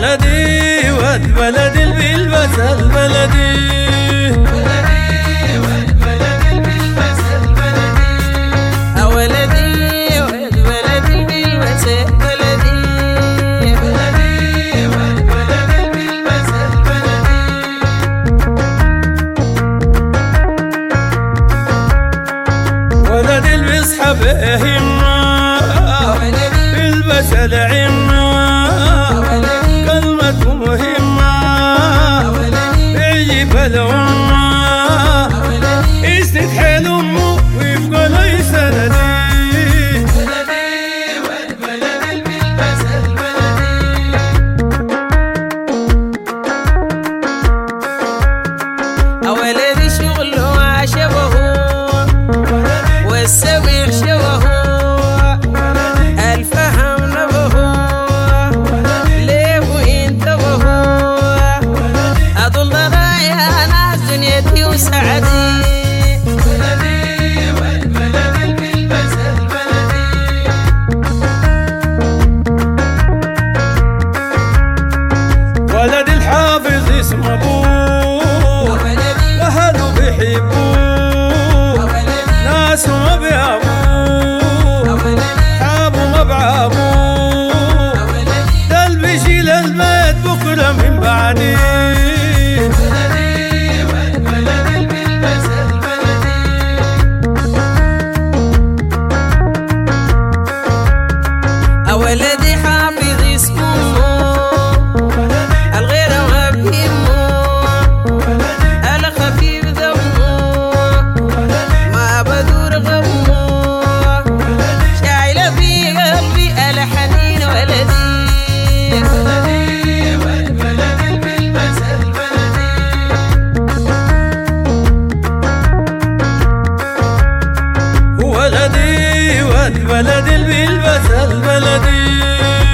ولدي ود بلدي البلبس البلدي البس العمة كلمة مهمة يجيب الأمة يسند حيل أمه ويبقى لي سندي ولدي شغله عشبه والسويع شبه ولدي الحافظ اسم ابوه واهله بيحبوه ناسه ما بيعبوه حابه ما بعابوه ده اللي بيشيل البيت بكره من بعدي ولدي حافظ اسمه الغير وبهمه الخفيف ذمه ما بدور غمه شايله في قلبي الحنين ولدي ولدي ود بلدي البلبس البلدي